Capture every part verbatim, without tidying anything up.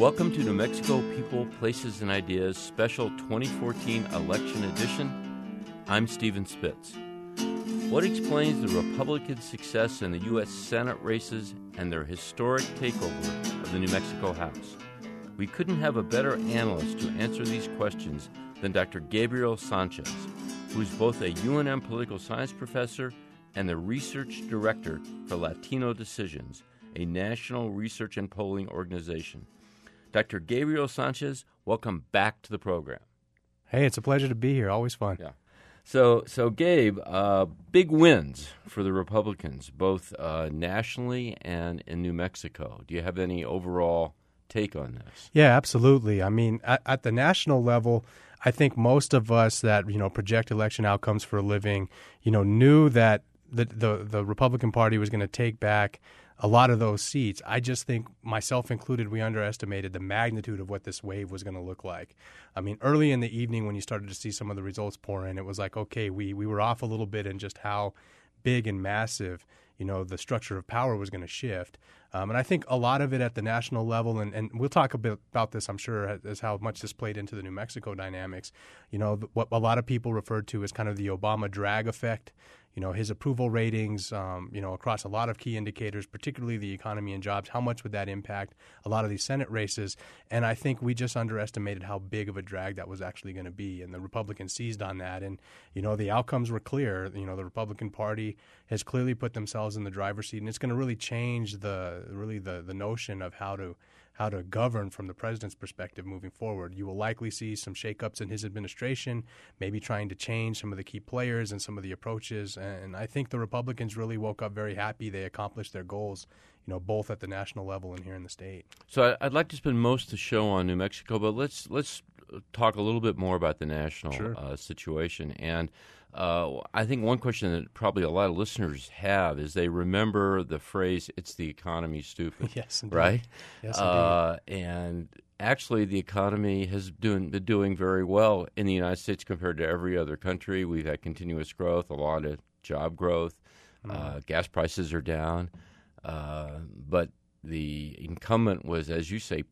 Welcome to New Mexico People, Places, and Ideas Special twenty fourteen Election Edition. I'm Stephen Spitz. What explains the Republican success in the U S Senate races and their historic takeover of the New Mexico House? We couldn't have a better analyst to answer these questions than Doctor Gabriel Sanchez, who is both a U N M political science professor and the research director for Latino Decisions, a national research and polling organization. Doctor Gabriel Sanchez, welcome back to the program. Hey, it's a pleasure to be here. Always fun. Yeah. So, so Gabe, uh, big wins for the Republicans, both uh, nationally and in New Mexico. Do you have any overall take on this? Yeah, absolutely. I mean, at, at the national level, I think most of us that, you know, project election outcomes for a living, you know, knew that the the, the Republican Party was going to take back a lot of those seats. I just think, myself included, we underestimated the magnitude of what this wave was going to look like. I mean, early in the evening when you started to see some of the results pour in, it was like, okay, we, we were off a little bit in just how big and massive, you know, the structure of power was going to shift. Um, and I think a lot of it at the national level, and, and we'll talk a bit about this, I'm sure, as how much this played into the New Mexico dynamics. You know, what a lot of people referred to as kind of the Obama drag effect. You know, his approval ratings, um, you know, across a lot of key indicators, particularly the economy and jobs, how much would that impact a lot of these Senate races? And I think we just underestimated how big of a drag that was actually going to be. And the Republicans seized on that. And, you know, the outcomes were clear. You know, the Republican Party has clearly put themselves in the driver's seat. And it's going to really change the really the, the notion of how to how to govern from the president's perspective moving forward. You will likely see some shakeups in his administration, maybe trying to change some of the key players and some of the approaches. And I think the Republicans really woke up very happy they accomplished their goals, you know, both at the national level and here in the state. So I'd like to spend most of the show on New Mexico, but let's let's talk a little bit more about the national Sure. uh, situation. And uh, I think one question that probably a lot of listeners have is they remember the phrase, "It's the economy, stupid." Yes, indeed. Right? Yes, uh, and actually, the economy has doing, been doing very well in the United States compared to every other country. We've had continuous growth, a lot of job growth. Mm. Uh, gas prices are down. Uh, but the incumbent was, as you say,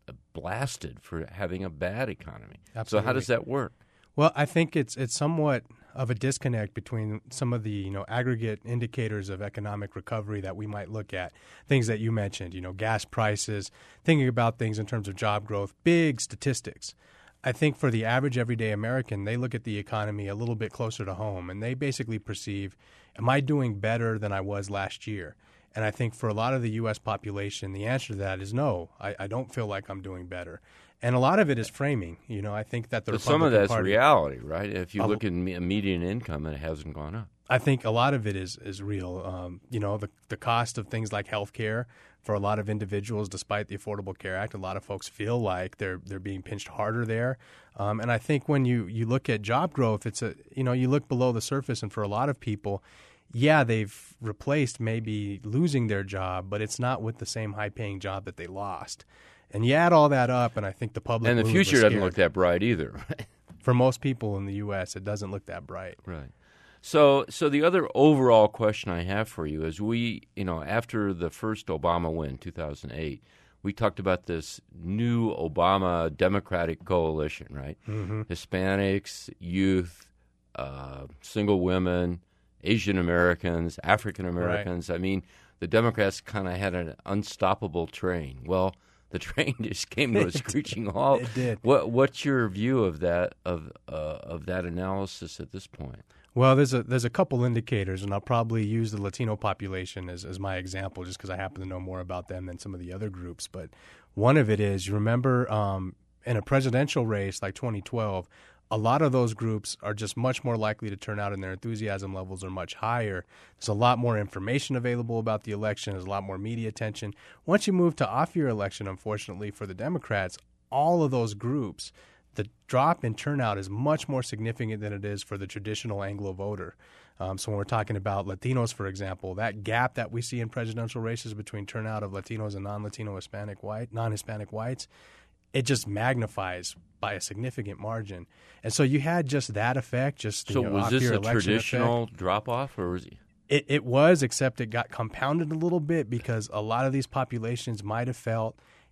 blasted for having a bad economy. Absolutely. So how does that work? Well, I think it's it's somewhat of a disconnect between some of the, you know, aggregate indicators of economic recovery that we might look at, things that you mentioned, you know, gas prices, thinking about things in terms of job growth, big statistics. I think for the average everyday American, they look at the economy a little bit closer to home, and they basically perceive, am I doing better than I was last year? And I think for a lot of the U S population, the answer to that is no, I, I don't feel like I'm doing better. And a lot of it is framing. You know, I think that the but Republican some of that's Party, reality, right? If you I'll, look at me- median income, it hasn't gone up. I think a lot of it is is real. Um, you know, the the cost of things like health care for a lot of individuals, despite the Affordable Care Act, a lot of folks feel like they're they're being pinched harder there. Um, and I think when you, you look at job growth, it's a you know you look below the surface, and for a lot of people, yeah, they've replaced maybe losing their job, but it's not with the same high-paying job that they lost. And you add all that up, and I think the public and the mood future was doesn't scared. look that bright either, right? For most people in the U S, it doesn't look that bright. Right. So, so the other overall question I have for you is, we, you know, after the first Obama win, two thousand eight, we talked about this new Obama Democratic coalition, right? Mm-hmm. Hispanics, youth, uh, single women, Asian Americans, African Americans. Right. I mean, the Democrats kind of had an unstoppable train. Well, the train just came to a screeching halt. It did. What, what's your view of that of uh, of that analysis at this point? Well, there's a there's a couple indicators, and I'll probably use the Latino population as, as my example, just because I happen to know more about them than some of the other groups. But one of it is, you remember, um, in a presidential race like twenty twelve, a lot of those groups are just much more likely to turn out, and their enthusiasm levels are much higher. There's a lot more information available about the election. There's a lot more media attention. Once you move to off-year election, unfortunately, for the Democrats, all of those groups, the drop in turnout is much more significant than it is for the traditional Anglo voter. Um, so when we're talking about Latinos, for example, that gap that we see in presidential races between turnout of Latinos and non-Latino Hispanic white, non-Hispanic whites, it just magnifies by a significant margin. And so you had just that effect. Just So you know, was this off-year a election traditional effect. drop-off, or was it? It, it was, except it got compounded a little bit because a lot of these populations might have felt,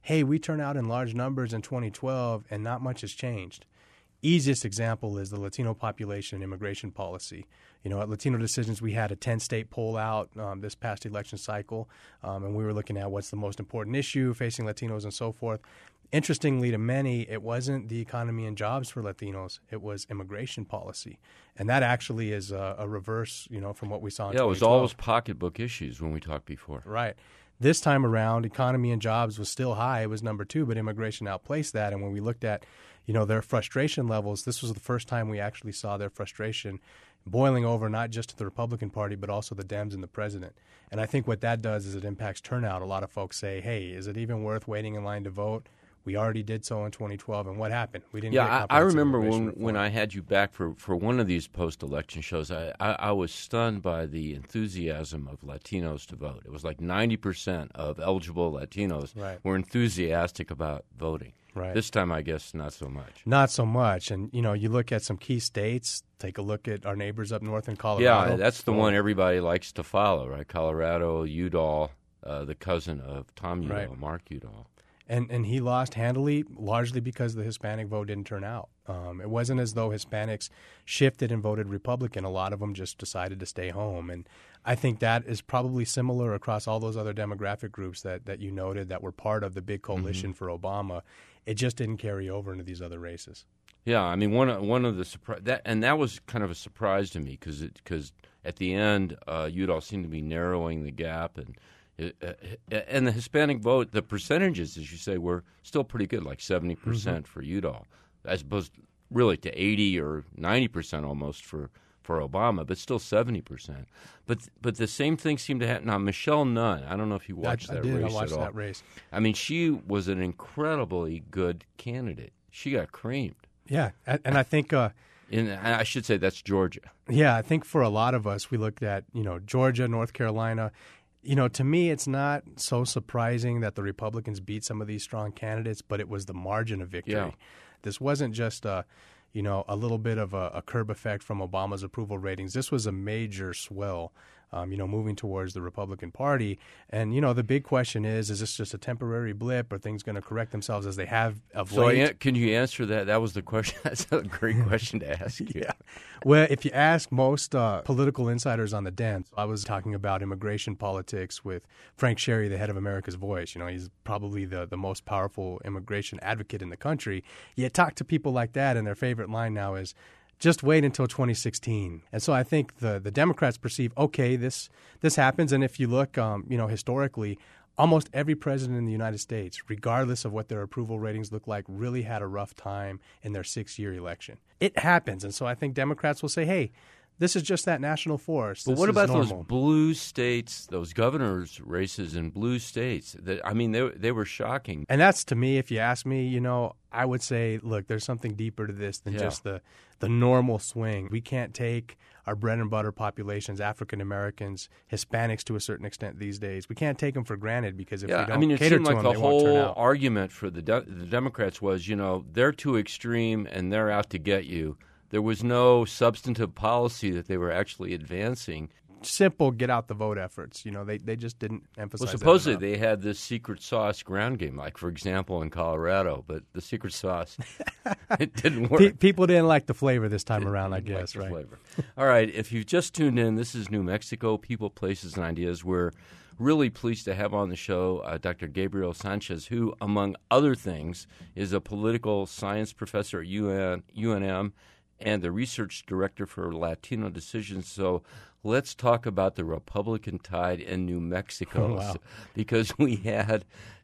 hey, we turn out in large numbers in twenty twelve and not much has changed. Easiest example is the Latino population immigration policy. You know, at Latino Decisions, we had a ten-state poll out um, this past election cycle, um, and we were looking at what's the most important issue facing Latinos and so forth. Interestingly to many, it wasn't the economy and jobs for Latinos. It was immigration policy. And that actually is a, a reverse, you know, from what we saw in Yeah, it was twenty twelve. always pocketbook issues when we talked before. Right. This time around, economy and jobs was still high. It was number two, but immigration outplaced that. And when we looked at, you know, their frustration levels, this was the first time we actually saw their frustration boiling over not just to the Republican Party, but also the Dems and the president. And I think what that does is it impacts turnout. A lot of folks say, hey, is it even worth waiting in line to vote? We already did so in twenty twelve, and what happened? We didn't. Yeah, get I, I remember when, reform. when I had you back for, for one of these post-election shows, I, I, I was stunned by the enthusiasm of Latinos to vote. It was like ninety percent of eligible Latinos right. were enthusiastic about voting. Right. This time, I guess, not so much. Not so much. And, you know, you look at some key states, take a look at our neighbors up north in Colorado. Yeah, that's the well, one everybody likes to follow, right? Colorado, Udall, uh, the cousin of Tom Udall, Right. Mark Udall. And and he lost handily, largely because the Hispanic vote didn't turn out. Um, it wasn't as though Hispanics shifted and voted Republican. A lot of them just decided to stay home. And I think that is probably similar across all those other demographic groups that, that you noted that were part of the big coalition mm-hmm. for Obama. It just didn't carry over into these other races. Yeah, I mean, one of, one of the surprise that, and that was kind of a surprise to me because because at the end, uh, Udall seemed to be narrowing the gap, and uh, and the Hispanic vote, the percentages, as you say, were still pretty good, like seventy percent mm-hmm. for Udall, as opposed really to eighty or ninety percent almost for, for Obama, but still seventy percent. But but the same thing seemed to happen. Now, Michelle Nunn, I don't know if you watched I, that I did. race I watched at all. that race. I mean, she was an incredibly good candidate. She got creamed. Yeah, and I think uh, in I should say that's Georgia. Yeah, I think for a lot of us, we looked at, you know, Georgia, North Carolina. You know, to me, it's not so surprising that the Republicans beat some of these strong candidates, but it was the margin of victory. Yeah. This wasn't just a, you know, a little bit of a, a curb effect from Obama's approval ratings. This was a major swell. Um, you know, moving towards the Republican Party. And, you know, the big question is, is this just a temporary blip? Are things going to correct themselves as they have of so late? So can you answer that? That was the question. That's a great question to ask you. Yeah. Well, if you ask most uh, political insiders on the Dems, I was talking about immigration politics with Frank Sherry, the head of America's Voice. You know, he's probably the, the most powerful immigration advocate in the country. You talk to people like that, and their favorite line now is, just wait until twenty sixteen. And so I think the, the Democrats perceive, okay, this this happens. And if you look, um, you know, historically, almost every president in the United States, regardless of what their approval ratings look like, really had a rough time in their six-year election. It happens. And so I think Democrats will say, hey, this is just that national force. But this what about normal. those blue states, those governors' races in blue states? That, I mean, they they were shocking. And that's, to me, if you ask me, you know, I would say, look, there's something deeper to this than yeah. just the, the normal swing. We can't take our bread and butter populations, African Americans, Hispanics to a certain extent these days. We can't take them for granted because if yeah, we don't I mean, it cater seemed to like them, the they won't turn whole out. argument for the de- the Democrats was, you know, they're too extreme and they're out to get you. There was no substantive policy that they were actually advancing. Simple get out the vote efforts. You know, they, they just didn't emphasize Well, that supposedly enough. they had this secret sauce ground game, like, for example, in Colorado, but the secret sauce, it didn't work. Pe- people didn't like the flavor this time Didn't around, I like guess, the right? Flavor. All right, if you've just tuned in, this is New Mexico, People, Places, and Ideas. We're really pleased to have on the show uh, Doctor Gabriel Sanchez, who, among other things, is a political science professor at U N, U N M and the research director for Latino Decisions. So let's talk about the Republican tide in New Mexico, Oh, wow. because we had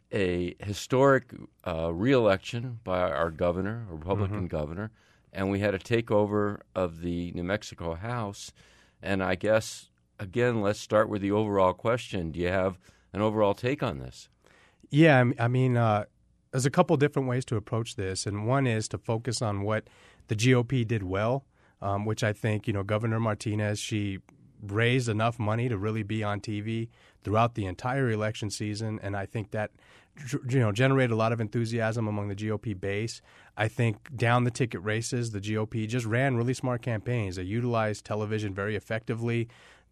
a historic uh, re-election by our governor, a Republican Mm-hmm. governor, and we had a takeover of the New Mexico House. And I guess, again, let's start with the overall question. Do you have an overall take on this? Yeah, I m- I mean, uh, there's a couple different ways to approach this, and one is to focus on what the G O P did well, um, which I think, you know, Governor Martinez, she raised enough money to really be on T V throughout the entire election season, and I think that, you know, generated a lot of enthusiasm among the G O P base. I think down the ticket races, the G O P just ran really smart campaigns. They utilized television very effectively.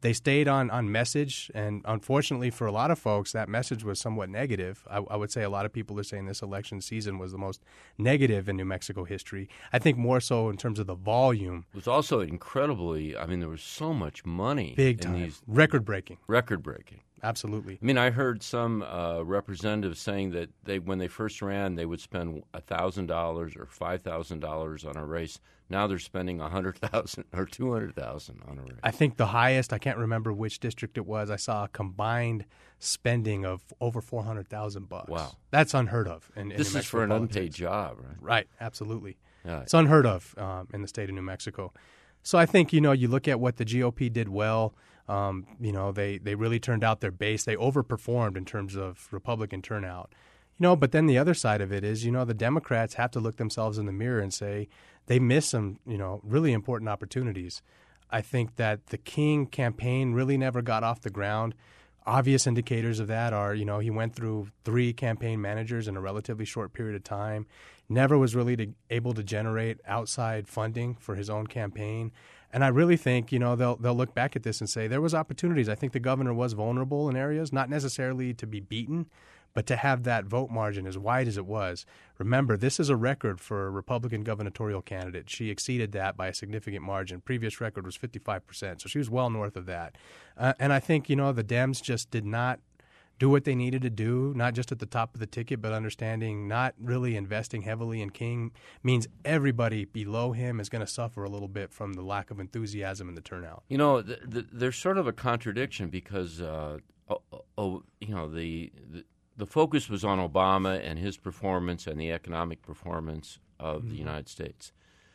they stayed on, on message, and unfortunately for a lot of folks, that message was somewhat negative. I, I would say a lot of people are saying this election season was the most negative in New Mexico history. I think more so in terms of the volume. It was also incredibly, I mean, there was so much money. Big in time. These, record-breaking. Record-breaking. Absolutely. I mean, I heard some uh, representatives saying that they, when they first ran, they would spend one thousand dollars or five thousand dollars on a race. Now they're spending one hundred thousand dollars or two hundred thousand dollars on a race. I think the highest, I can't remember which district it was, I saw a combined spending of over four hundred thousand bucks. Wow. That's unheard of. In, in this New is Mexico for an politics. unpaid job, right? Right, absolutely. Yeah. It's unheard of um, in the state of New Mexico. So I think, you know, you look at what the G O P did well. Um, you know, they, they really turned out their base. They overperformed in terms of Republican turnout. You know, but then the other side of it is, you know, the Democrats have to look themselves in the mirror and say they missed some, you know, really important opportunities. I think that the King campaign really never got off the ground. Obvious indicators of that are, you know, he went through three campaign managers in a relatively short period of time, never was really to, able to generate outside funding for his own campaign. And I really think, you know, they'll they'll look back at this and say there was opportunities. I think the governor was vulnerable in areas, not necessarily to be beaten, but to have that vote margin as wide as it was. Remember, this is a record for a Republican gubernatorial candidate. She exceeded that by a significant margin. Previous record was fifty-five percent, so she was well north of that. Uh, and I think, you know, the Dems just did not do what they needed to do, not just at the top of the ticket, but understanding not really investing heavily in King means everybody below him is going to suffer a little bit from the lack of enthusiasm and the turnout. You know, the, the, there's sort of a contradiction because, uh, oh, oh, you know, the, the the focus was on Obama and his performance and the economic performance of mm-hmm. the United States.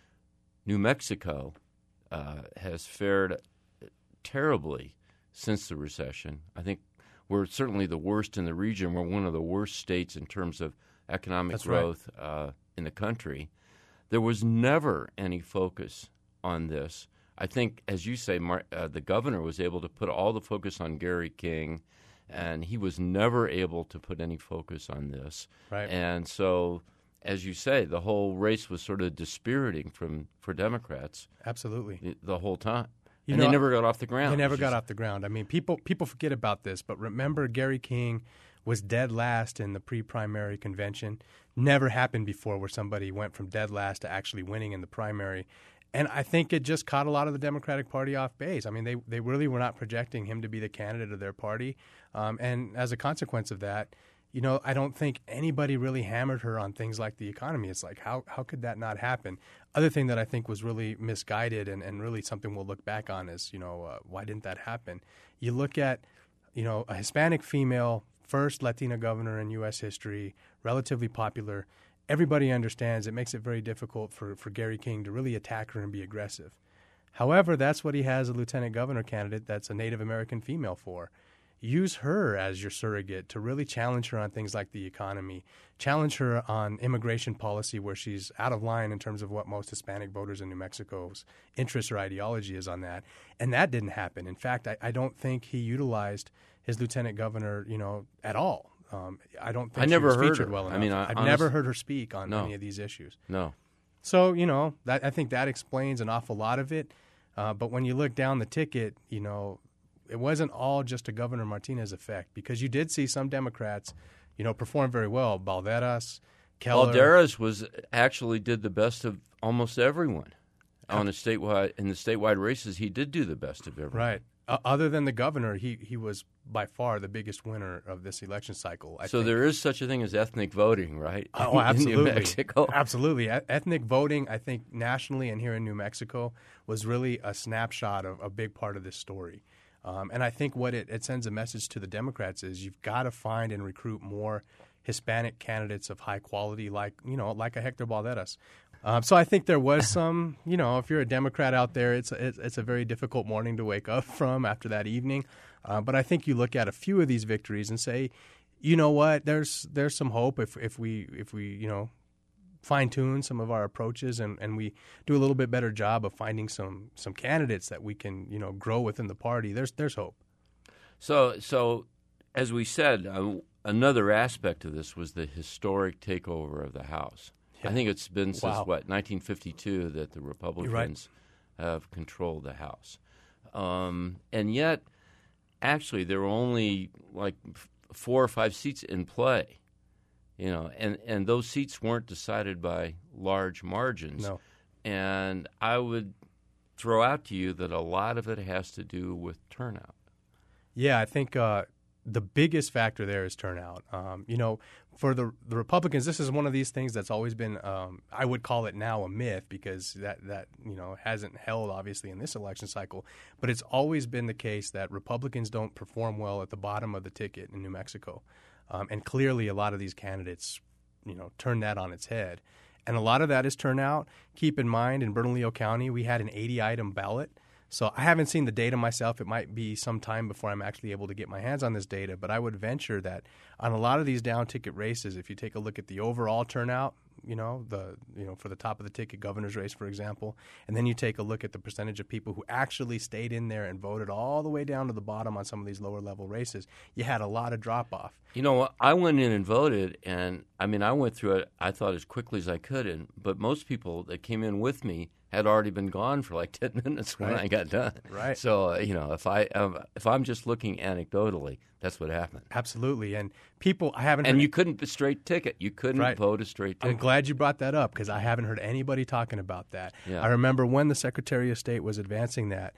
New Mexico uh, has fared terribly since the recession. I think we're certainly the worst in the region. We're one of the worst states in terms of economic That's growth right. uh, in the country. There was never any focus on this. I think, as you say, Mar- uh, the governor was able to put all the focus on Gary King, and he was never able to put any focus on this. Right. And so, as you say, the whole race was sort of dispiriting from for Democrats. Absolutely. The, the whole time. You and know, they never got off the ground. They never got just, off the ground. I mean, people people forget about this, but remember Gary King was dead last in the pre-primary convention. Never happened before where somebody went from dead last to actually winning in the primary. And I think it just caught a lot of the Democratic Party off base. I mean, they, they really were not projecting him to be the candidate of their party. Um, and as a consequence of that, you know, I don't think anybody really hammered her on things like the economy. It's like, how how could that not happen? Other thing that I think was really misguided and, and really something we'll look back on is, you know, uh, why didn't that happen? You look at, you know, a Hispanic female, first Latina governor in U S history, relatively popular. Everybody understands it makes it very difficult for, for Gary King to really attack her and be aggressive. However, that's what he has a lieutenant governor candidate that's a Native American female for. Use her as your surrogate to really challenge her on things like the economy, challenge her on immigration policy where she's out of line in terms of what most Hispanic voters in New Mexico's interest or ideology is on that. And that didn't happen. In fact, I, I don't think he utilized his lieutenant governor, you know, at all. Um, I don't think I she never was heard featured her. well enough. I mean, I, I've honest, never heard her speak on no. any of these issues. No. So, you know, that, I think that explains an awful lot of it. Uh, but when you look down the ticket, you know, it wasn't all just a Governor Martinez effect because you did see some Democrats, you know, perform very well. Balderas, Keller. Balderas was actually did the best of almost everyone on a statewide in the statewide races. He did do the best of everyone. Right. Uh, other than the governor, he, he was by far the biggest winner of this election cycle. I so think. there is such a thing as ethnic voting, right? Oh, absolutely. In New Mexico. Absolutely. E- ethnic voting, I think, nationally and here in New Mexico was really a snapshot of a big part of this story. Um, and I think what it, it sends a message to the Democrats is you've got to find and recruit more Hispanic candidates of high quality, like you know, like a Hector Balderas. Um, so I think there was some, you know, if you're a Democrat out there, it's it's, it's a very difficult morning to wake up from after that evening. Uh, but I think you look at a few of these victories and say, you know what, there's there's some hope if if we if we you know fine tune some of our approaches and, and we do a little bit better job of finding some some candidates that we can you know grow within the party. There's there's hope. So so as we said, uh, another aspect of this was the historic takeover of the House. I think it's been since, wow. what, nineteen fifty-two that the Republicans right. have controlled the House. Um, and yet, actually, there were only like f- four or five seats in play. You know, and, and those seats weren't decided by large margins. No. And I would throw out to you that a lot of it has to do with turnout. Yeah, I think uh, the biggest factor there is turnout. Um, you know, for the the Republicans, this is one of these things that's always been, um, I would call it now a myth because that, that, you know, hasn't held, obviously, in this election cycle. But it's always been the case that Republicans don't perform well at the bottom of the ticket in New Mexico. Um, and clearly a lot of these candidates, you know, turn that on its head. And a lot of that is turnout. Keep in mind, in Bernalillo County, we had an eighty-item ballot. So I haven't seen the data myself. It might be some time before I'm actually able to get my hands on this data. But I would venture that on a lot of these down-ticket races, if you take a look at the overall turnout, you know, the you know for the top of the ticket governor's race, for example, and then you take a look at the percentage of people who actually stayed in there and voted all the way down to the bottom on some of these lower-level races, you had a lot of drop-off. You know, I went in and voted, and, I mean, I went through it, I thought, as quickly as I could, and but most people that came in with me had already been gone for like ten minutes when Right. I got done. Right. So, uh, you know, if, I, um, if I'm just looking anecdotally, that's what happened. Absolutely. And people, I haven't And heard, you couldn't a straight ticket. You couldn't Right. vote a straight I'm ticket. glad you brought that up because I haven't heard anybody talking about that. Yeah. I remember when the Secretary of State was advancing that,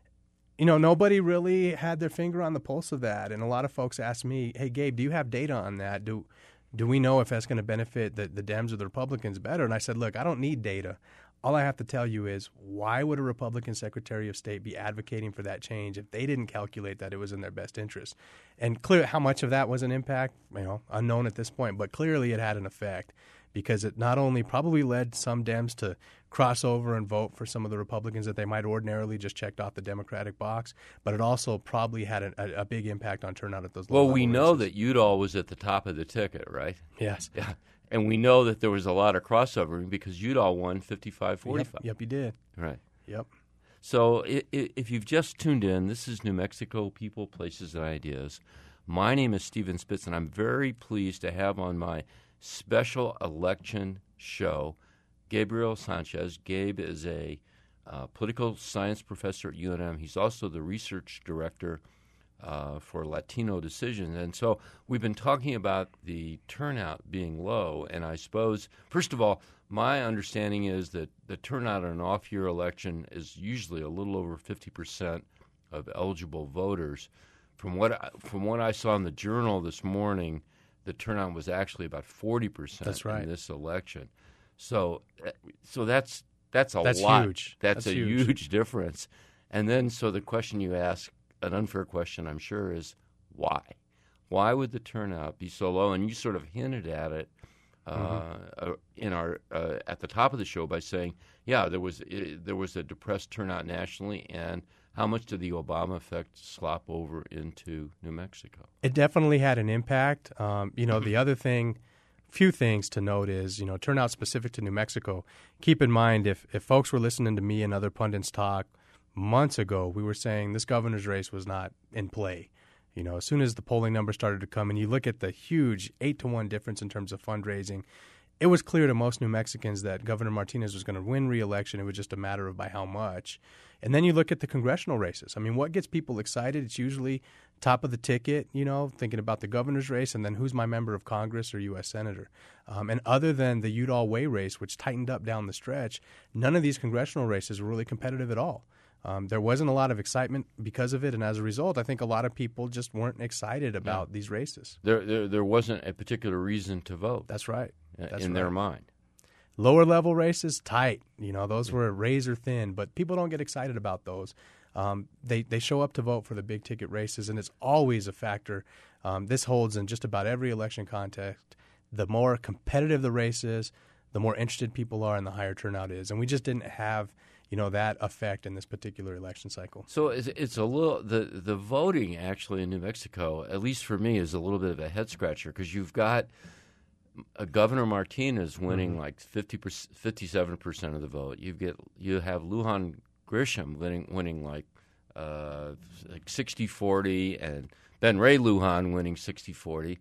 you know, nobody really had their finger on the pulse of that. And a lot of folks asked me, hey, Gabe, do you have data on that? Do do we know if that's going to benefit the, the Dems or the Republicans better? And I said, look, I don't need data. All I have to tell you is why would a Republican Secretary of State be advocating for that change if they didn't calculate that it was in their best interest? And clear how much of that was an impact, you know, unknown at this point, but clearly it had an effect because it not only probably led some Dems to cross over and vote for some of the Republicans that they might ordinarily just checked off the Democratic box, but it also probably had a, a, a big impact on turnout at those Well, lower we level know races. that Udall was at the top of the ticket, right? Yes. Yeah. And we know that there was a lot of crossover because Udall won fifty-five forty-five. Yep, yep, you did. Right. Yep. So i- i- if you've just tuned in, this is New Mexico People, Places, and Ideas. My name is Stephen Spitz, and I'm very pleased to have on my special election show Gabriel Sanchez. Gabe is a uh, political science professor at U N M. He's also the research director uh, for Latino Decisions. And so we've been talking about the turnout being low, and I suppose, first of all, my understanding is that the turnout in an off-year election is usually a little over fifty percent of eligible voters. From what I, from what I saw in the Journal this morning, the turnout was actually about forty percent That's right. in this election. So, uh, so that's that's a That's lot. huge. That's, That's a huge. huge difference. And then, so the question you ask, an unfair question, I'm sure, is why? Why would the turnout be so low? And you sort of hinted at it uh, Mm-hmm. uh, in our uh, at the top of the show by saying, yeah, there was uh, there was a depressed turnout nationally, and how much did the Obama effect slop over into New Mexico? It definitely had an impact. Um, you know, the other thing, few things to note is, you know, turnout specific to New Mexico. Keep in mind, if, if folks were listening to me and other pundits talk months ago, we were saying this governor's race was not in play. You know, as soon as the polling numbers started to come and you look at the huge eight to one difference in terms of fundraising, it was clear to most New Mexicans that Governor Martinez was going to win re-election. It was just a matter of by how much. And then you look at the congressional races. I mean, what gets people excited? It's usually top of the ticket, you know, thinking about the governor's race and then who's my member of Congress or U S senator. Um, and other than the Udall Way race, which tightened up down the stretch, none of these congressional races were really competitive at all. Um, there wasn't a lot of excitement because of it, and as a result, I think a lot of people just weren't excited about yeah. these races. There, there, there wasn't a particular reason to vote. That's right. Uh, That's in right. their mind. Lower level races, tight. You know, those were razor thin, but people don't get excited about those. Um, they they show up to vote for the big ticket races, and it's always a factor. Um, this holds in just about every election context. The more competitive the race is, the more interested people are, and the higher turnout is. And we just didn't have, you know, that effect in this particular election cycle. So it's, it's a little the the voting actually in New Mexico, at least for me, is a little bit of a head scratcher because you've got uh, Governor Martinez winning mm-hmm. like fifty percent, fifty-seven percent of the vote. You get you have Lujan Grisham winning winning like uh, like sixty forty, and Ben Ray Lujan winning sixty forty.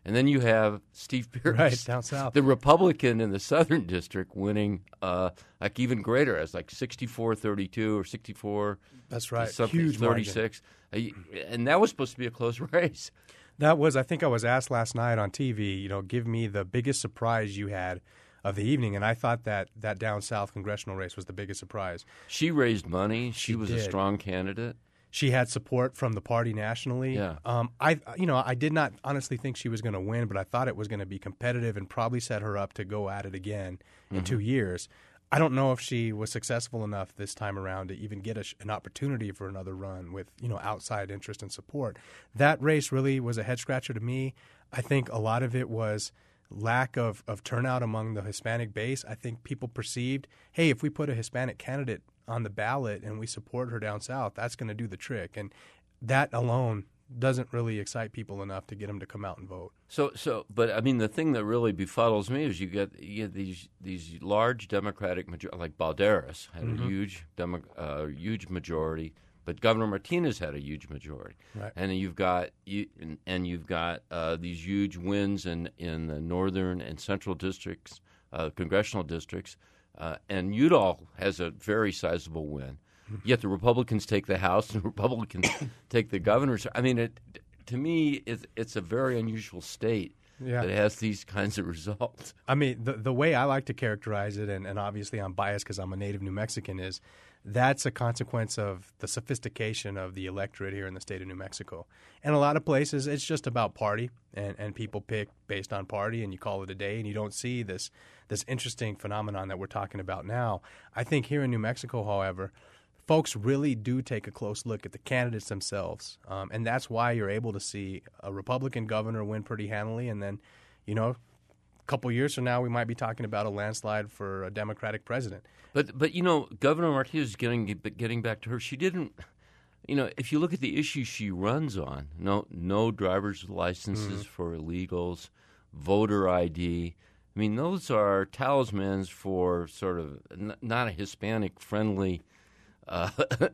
And then you have Steve Pearce, right, down south, the Republican in the Southern District, winning uh, like even greater, as like sixty-four thirty-two or sixty-four. That's right, something, huge thirty-six. Margin. And that was supposed to be a close race. That was, I think I was asked last night on T V, you know, give me the biggest surprise you had of the evening, and I thought that that down south congressional race was the biggest surprise. She raised money. She, she was did. a strong candidate. She had support from the party nationally. Yeah. Um, I, you know, I did not honestly think she was going to win, but I thought it was going to be competitive and probably set her up to go at it again in mm-hmm. two years. I don't know if she was successful enough this time around to even get a, an opportunity for another run with, you know, outside interest and support. That race really was a head scratcher to me. I think a lot of it was lack of, of turnout among the Hispanic base. I think people perceived, hey, if we put a Hispanic candidate on the ballot and we support her down south, that's going to do the trick. And that alone doesn't really excite people enough to get them to come out and vote. So, so, but I mean, the thing that really befuddles me is you get you get these these large Democratic major- like Balderas had mm-hmm. a huge demo, uh, huge majority, but Governor Martinez had a huge majority, right. and you've got you and, and you've got uh, these huge wins in in the northern and central districts, uh, congressional districts. Uh, and Udall has a very sizable win. Yet the Republicans take the House and the Republicans take the governors. I mean, it, to me, it's, it's a very unusual state yeah. that has these kinds of results. I mean, the the way I like to characterize it, and, and obviously I'm biased because I'm a native New Mexican, is that's a consequence of the sophistication of the electorate here in the state of New Mexico. In a lot of places, it's just about party, and, and people pick based on party, and you call it a day, and you don't see this this interesting phenomenon that we're talking about now. I think here in New Mexico, however, folks really do take a close look at the candidates themselves, um, and that's why you're able to see a Republican governor win pretty handily, and then, you know, a couple years from now we might be talking about a landslide for a Democratic president. But, but you know, Governor Martinez, getting getting back to her, she didn't, you know, if you look at the issues she runs on, no no driver's licenses mm-hmm. for illegals, voter I D, I mean, those are talismans for sort of n- not a Hispanic-friendly Uh,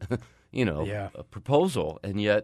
you know, yeah. a proposal, and yet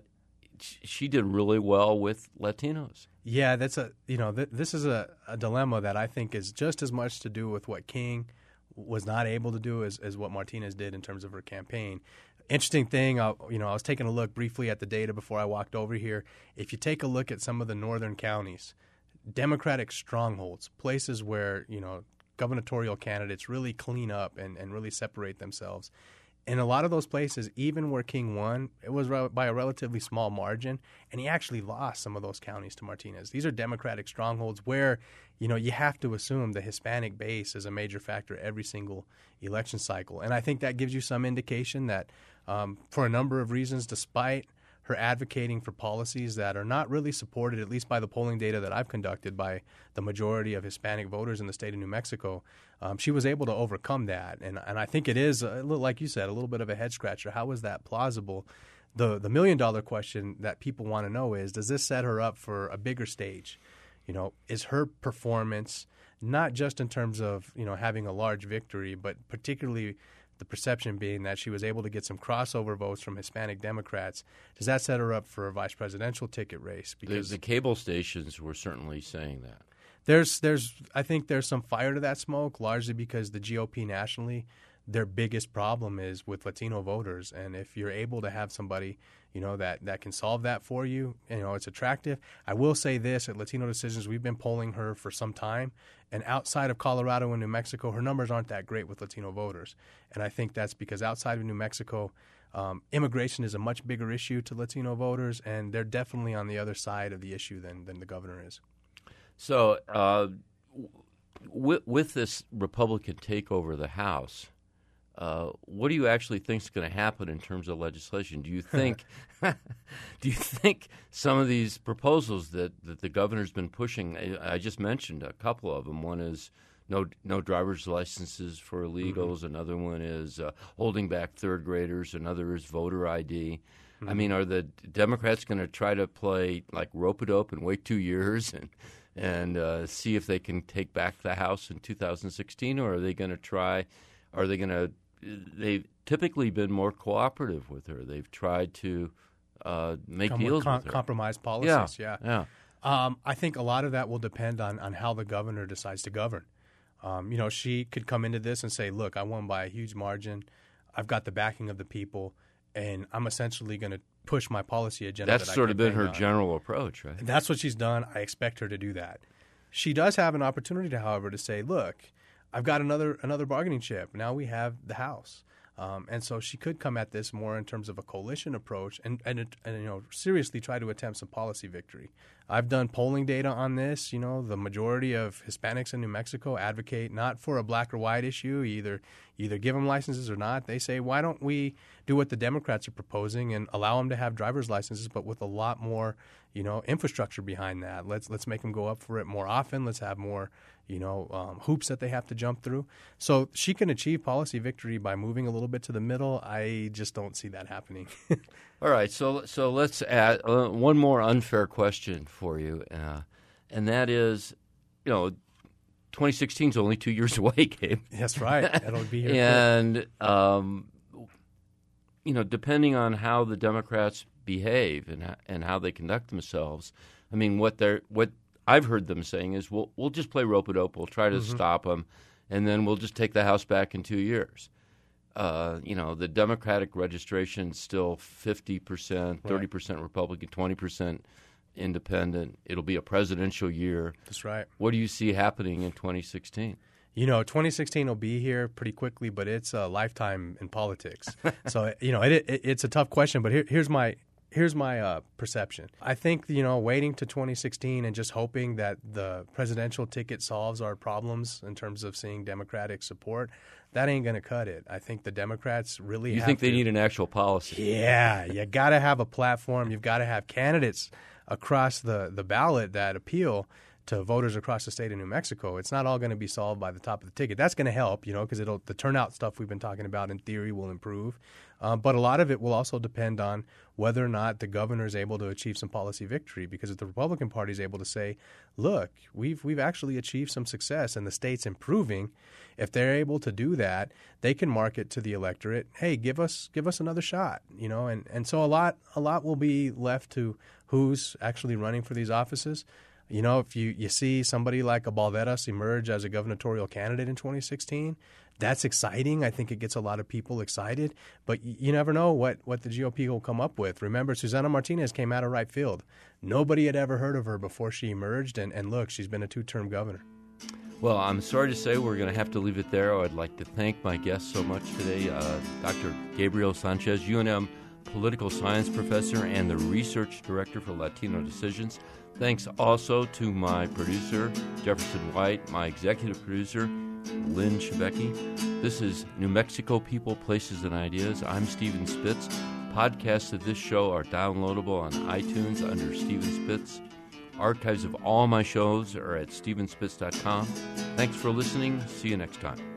she did really well with Latinos. Yeah, that's a you know th- this is a, a dilemma that I think is just as much to do with what King was not able to do as, as what Martinez did in terms of her campaign. Interesting thing, I'll, you know, I was taking a look briefly at the data before I walked over here. If you take a look at some of the northern counties, Democratic strongholds, places where you know gubernatorial candidates really clean up and, and really separate themselves. In a lot of those places, even where King won, it was re- by a relatively small margin, and he actually lost some of those counties to Martinez. These are Democratic strongholds where, you know, you have to assume the Hispanic base is a major factor every single election cycle. And I think that gives you some indication that um, for a number of reasons, despite her advocating for policies that are not really supported, at least by the polling data that I've conducted, by the majority of Hispanic voters in the state of New Mexico, um, she was able to overcome that. And and I think it is, a little, like you said, a little bit of a head-scratcher. How is that plausible? The the million-dollar question that people want to know is, does this set her up for a bigger stage? You know, is her performance, not just in terms of, you know, having a large victory, but particularly the perception being that she was able to get some crossover votes from Hispanic Democrats, does that set her up for a vice presidential ticket race? Because the, the cable stations were certainly saying that. There's, there's, I think there's some fire to that smoke, largely because the G O P nationally, their biggest problem is with Latino voters, and if you're able to have somebody, you know, that, that can solve that for you, you know, it's attractive. I will say this, at Latino Decisions, we've been polling her for some time, and outside of Colorado and New Mexico, her numbers aren't that great with Latino voters, and I think that's because outside of New Mexico, um, immigration is a much bigger issue to Latino voters, and they're definitely on the other side of the issue than, than the governor is. So uh, with, with this Republican takeover of the House, Uh, what do you actually think is going to happen in terms of legislation? Do you think, do you think some of these proposals that, that the governor's been pushing? I, I just mentioned a couple of them. One is no no driver's licenses for illegals. Mm-hmm. Another one is uh, holding back third graders. Another is voter I D. Mm-hmm. I mean, are the Democrats going to try to play like rope-a-dope and wait two years and and uh, see if they can take back the House in two thousand sixteen, or are they going to try? Are they going to They've typically been more cooperative with her. They've tried to uh, make Come deals with com- with her. compromise policies. Yeah, yeah, yeah. Um, I think a lot of that will depend on, on how the governor decides to govern. Um, you know, she could come into this and say, look, I won by a huge margin. I've got the backing of the people, and I'm essentially going to push my policy agenda. That's that sort I of been her on. general approach, right? And that's what she's done. I expect her to do that. She does have an opportunity, to, however, to say, look, I've got another another bargaining chip. Now we have the House. Um, and so she could come at this more in terms of a coalition approach and, and, and, you know, seriously try to attempt some policy victory. I've done polling data on this. You know, the majority of Hispanics in New Mexico advocate not for a black or white issue, either either give them licenses or not. They say, why don't we do what the Democrats are proposing and allow them to have driver's licenses, but with a lot more, you know, infrastructure behind that. Let's let's make them go up for it more often. Let's have more, you know, um, hoops that they have to jump through. So she can achieve policy victory by moving a little bit to the middle. I just don't see that happening. All right, so so let's add uh, one more unfair question for you, uh, and that is, you know, twenty sixteen is only two years away, Gabe. That's right. It'll be here. And, um, you know, depending on how the Democrats behave and and how they conduct themselves, I mean, what they're what I've heard them saying is, we'll we'll just play rope-a-dope. We'll try to mm-hmm. stop them, and then we'll just take the House back in two years. Uh, you know, the Democratic registration is still fifty percent, thirty percent Republican, twenty percent independent. It'll be a presidential year. That's right. What do you see happening in twenty sixteen? You know, twenty sixteen will be here pretty quickly, but it's a lifetime in politics. So, you know, it, it, it's a tough question, but here, here's my here's my uh, perception. I think, you know, waiting to twenty sixteen and just hoping that the presidential ticket solves our problems in terms of seeing Democratic support, that ain't going to cut it. I think the Democrats really You have think they to, need an actual policy? Yeah, you got to have a platform. You've got to have candidates across the, the ballot that appeal to voters across the state of New Mexico. It's not all going to be solved by the top of the ticket. That's going to help, you know, because it'll the turnout stuff we've been talking about in theory will improve. Uh, but a lot of it will also depend on whether or not the governor is able to achieve some policy victory. Because if the Republican Party is able to say, look, we've we've actually achieved some success and the state's improving, if they're able to do that, they can market to the electorate, hey, give us give us another shot, you know. And, and so a lot a lot will be left to who's actually running for these offices. You know, if you, you see somebody like a Balderas emerge as a gubernatorial candidate in twenty sixteen, that's exciting. I think it gets a lot of people excited. But you, you never know what, what the G O P will come up with. Remember, Susana Martinez came out of right field. Nobody had ever heard of her before she emerged. And, and look, she's been a two-term governor. Well, I'm sorry to say we're going to have to leave it there. I'd like to thank my guests so much today, uh, Doctor Gabriel Sanchez, U N M political science professor and the research director for Latino Decisions. Thanks also to my producer, Jefferson White, my executive producer, Lynn Shebeki. This is New Mexico People, Places, and Ideas. I'm Stephen Spitz. Podcasts of this show are downloadable on iTunes under Stephen Spitz. Archives of all my shows are at stephen spitz dot com. Thanks for listening. See you next time.